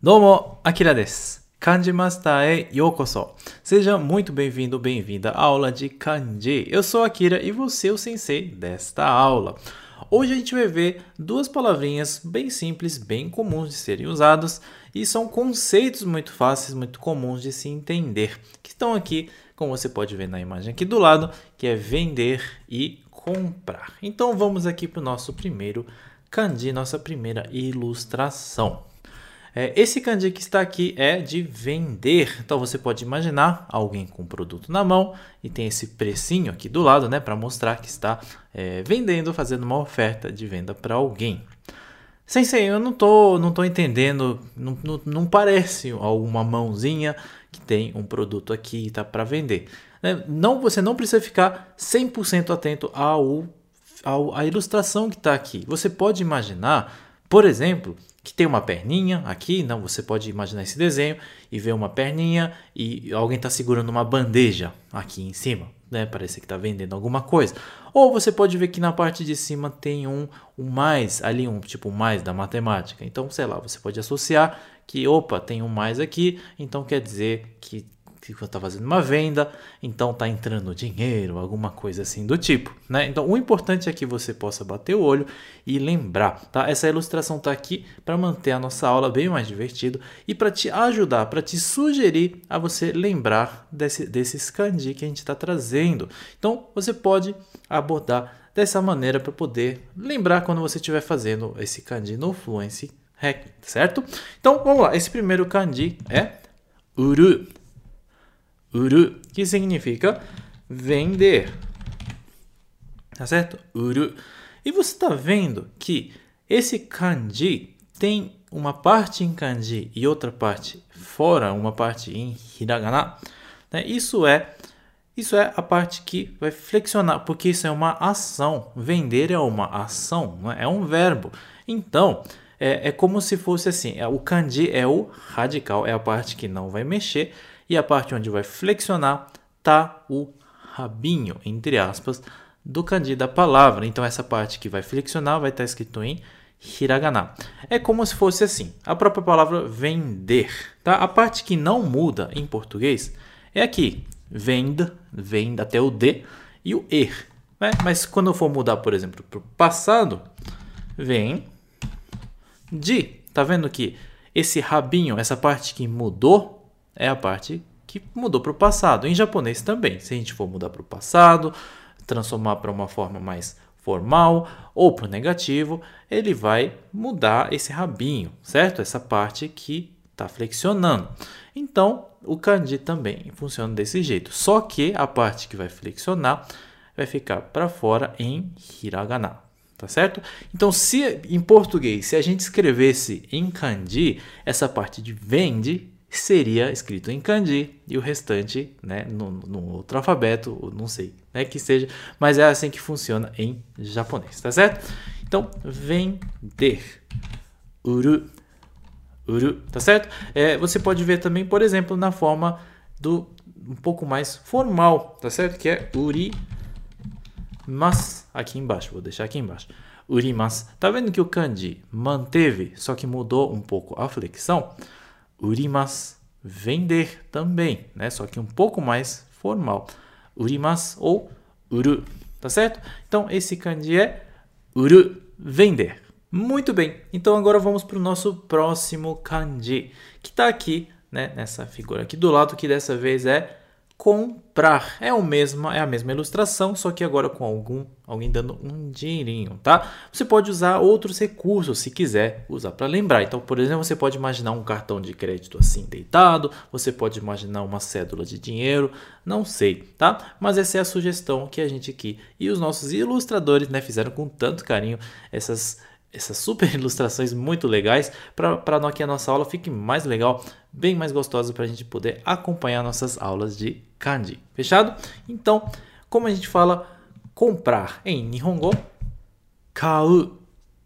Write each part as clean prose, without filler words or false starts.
Domo, Akira desu. Kanji Master e Yokoso. Seja muito bem-vindo, bem-vinda à aula de Kanji. Eu sou Akira e vou ser o sensei desta aula. Hoje a gente vai ver duas palavrinhas bem simples, bem comuns de serem usadas e são conceitos muito fáceis, muito comuns de se entender, que estão aqui, como você pode ver na imagem aqui do lado, que é vender e comprar. Então vamos aqui para o nosso primeiro kanji, nossa primeira ilustração. Esse kanji que está aqui é de vender. Então você pode imaginar alguém com um produto na mão e tem esse precinho aqui do lado, né, para mostrar que está vendendo, fazendo uma oferta de venda para alguém. Sensei, eu não tô entendendo, não parece alguma mãozinha que tem um produto aqui e está para vender. Você não precisa ficar 100% atento à ilustração que está aqui. Você pode imaginar, por exemplo, que tem uma perninha aqui, não, você pode imaginar esse desenho e ver uma perninha e alguém está segurando uma bandeja aqui em cima, né? Parece que está vendendo alguma coisa. Ou você pode ver que na parte de cima tem um mais, ali um mais da matemática. Então, sei lá, você pode associar que, opa, tem um mais aqui, então quer dizer que você está fazendo uma venda, então está entrando dinheiro, alguma coisa assim do tipo, né? Então, o importante é que você possa bater o olho e lembrar, tá? Essa ilustração está aqui para manter a nossa aula bem mais divertida e para te ajudar, para te sugerir a você lembrar desses kanji que a gente está trazendo. Então, você pode abordar dessa maneira para poder lembrar quando você estiver fazendo esse kanji no Fluency Hacking, certo? Então, vamos lá. Esse primeiro kanji é uru. Uru, que significa vender, tá certo? Uru. E você está vendo que esse kanji tem uma parte em kanji e outra parte fora, uma parte em hiragana, né? Isso é a parte que vai flexionar, porque isso é uma ação. Vender é uma ação, né? É um verbo. Então, é como se fosse assim, o kanji é o radical, é a parte que não vai mexer, e a parte onde vai flexionar tá o rabinho, entre aspas, do kanji da palavra. Então essa parte que vai flexionar vai estar escrito em hiragana. É como se fosse assim, a própria palavra vender, tá? A parte que não muda em português é aqui, vende até o D e o er, né? Mas quando eu for mudar, por exemplo, para o passado, vem de, tá vendo que esse rabinho, essa parte que mudou, é a parte que mudou para o passado. Em japonês também, se a gente for mudar para o passado, transformar para uma forma mais formal ou para o negativo, ele vai mudar esse rabinho, certo? Essa parte que está flexionando. Então, o kanji também funciona desse jeito. Só que a parte que vai flexionar vai ficar para fora em hiragana. Tá certo? Então, se em português, se a gente escrevesse em kanji, essa parte de vende seria escrito em kanji e o restante, né, no outro alfabeto, não sei, né, que seja, mas é assim que funciona em japonês, tá certo? Então, vender, uru, tá certo? Você pode ver também, por exemplo, na forma um pouco mais formal, tá certo? Que é urimasu, aqui embaixo, vou deixar aqui embaixo. Urimasu, tá vendo que o kanji manteve, só que mudou um pouco a flexão? Urimasu, vender também, né? Só que um pouco mais formal. Urimasu ou uru, tá certo? Então, esse kanji é uru, vender. Muito bem, então agora vamos para o nosso próximo kanji, que está aqui, né? Nessa figura aqui do lado, que dessa vez é comprar. É a mesma ilustração, só que agora com alguém dando um dinheirinho, tá? Você pode usar outros recursos se quiser usar para lembrar. Então, por exemplo, você pode imaginar um cartão de crédito assim deitado, você pode imaginar uma cédula de dinheiro, não sei, tá? Mas essa é a sugestão que a gente aqui e os nossos ilustradores, né, fizeram com tanto carinho essas super ilustrações muito legais para que a nossa aula fique mais legal, bem mais gostosa para a gente poder acompanhar nossas aulas de kanji. Fechado? Então, como a gente fala comprar em Nihongo, kau,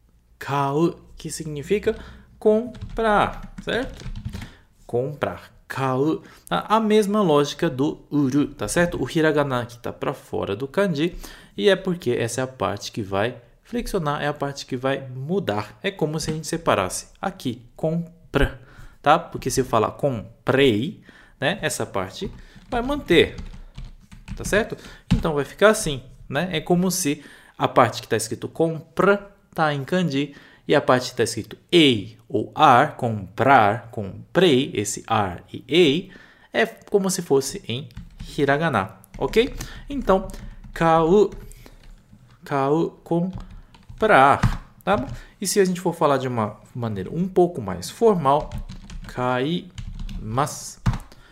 que significa comprar, certo? Comprar, kau. A mesma lógica do uru, tá certo? O hiragana que está para fora do kanji e é porque essa é a parte que vai flexionar, é a parte que vai mudar. É como se a gente separasse aqui, compra, tá? Porque se eu falar comprei, né, essa parte vai manter, tá certo? Então vai ficar assim, né? É como se a parte que está escrito compra tá em kanji e a parte que está escrito ei ou ar, comprar, comprei, esse ar e ei, é como se fosse em hiragana, ok? Então, kau, comprar, tá bom? E se a gente for falar de uma maneira um pouco mais formal, kaimasu,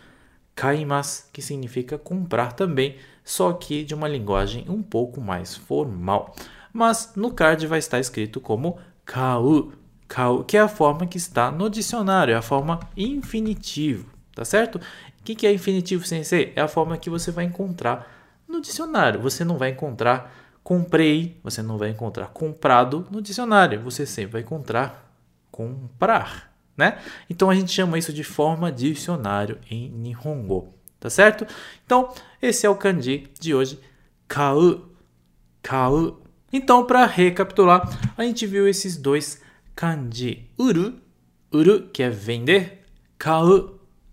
que significa comprar também, só que de uma linguagem um pouco mais formal. Mas no card vai estar escrito como kau, que é a forma que está no dicionário, é a forma infinitivo, tá certo? O que é infinitivo, sensei? É a forma que você vai encontrar no dicionário. Você não vai encontrar comprei, você não vai encontrar comprado no dicionário. Você sempre vai encontrar comprar, né? Então a gente chama isso de forma dicionário em Nihongo, tá certo? Então esse é o kanji de hoje, kau. Então, para recapitular, a gente viu esses dois kanji, uru, que é vender, kau,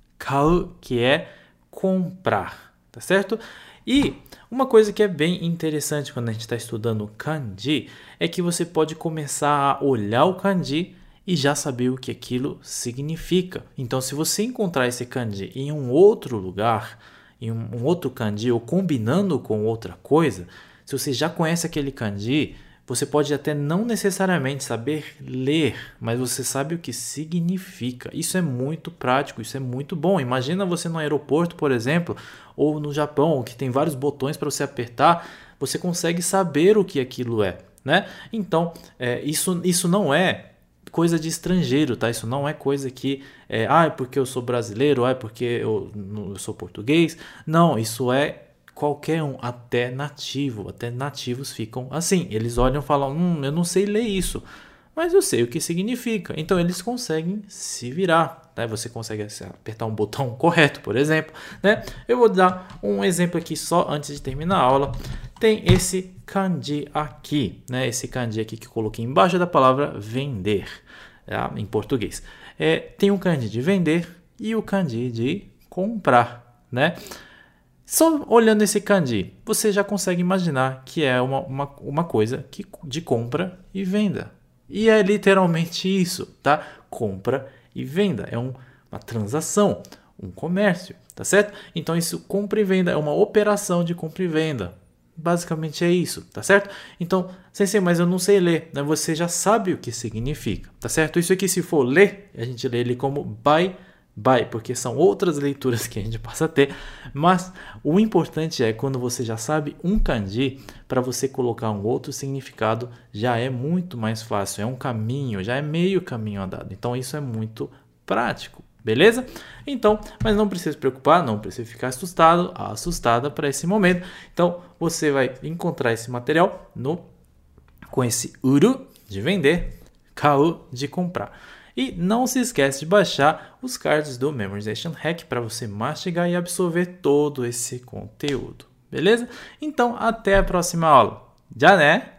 que é comprar, tá certo? E uma coisa que é bem interessante quando a gente está estudando kanji é que você pode começar a olhar o kanji e já saber o que aquilo significa. Então, se você encontrar esse kanji em um outro lugar, em um outro kanji ou combinando com outra coisa, se você já conhece aquele kanji, você pode até não necessariamente saber ler, mas você sabe o que significa. Isso é muito prático, isso é muito bom. Imagina você no aeroporto, por exemplo, ou no Japão, que tem vários botões para você apertar, você consegue saber o que aquilo é, né? Então, isso não é coisa de estrangeiro, tá? Isso não é coisa que é porque eu sou brasileiro, porque eu sou português. Não, isso é qualquer um, até nativos ficam assim. Eles olham e falam, eu não sei ler isso, mas eu sei o que significa. Então eles conseguem se virar, né? Você consegue apertar um botão correto, por exemplo, né? Eu vou dar um exemplo aqui só antes de terminar a aula. Tem esse kanji aqui, né? Esse kanji aqui que eu coloquei embaixo da palavra vender, tá? Em português. Tem o kanji de vender e o kanji de comprar, né? Só olhando esse kanji, você já consegue imaginar que é uma coisa de compra e venda. E é literalmente isso, tá? Compra e venda. É uma transação, um comércio, tá certo? Então, isso, compra e venda, é uma operação de compra e venda. Basicamente é isso, tá certo? Então, sensei, mas eu não sei ler, né? Você já sabe o que significa, tá certo? Isso aqui, se for ler, a gente lê ele como buy, porque são outras leituras que a gente passa a ter, mas o importante é quando você já sabe um kanji, para você colocar um outro significado já é muito mais fácil, é um caminho, já é meio caminho andado, então isso é muito prático, beleza? Então, mas não precisa se preocupar, não precisa ficar assustada para esse momento, então você vai encontrar esse material com esse uru de vender, kau de comprar. E não se esquece de baixar os cards do Memorization Hack para você mastigar e absorver todo esse conteúdo. Beleza? Então, até a próxima aula. Já né?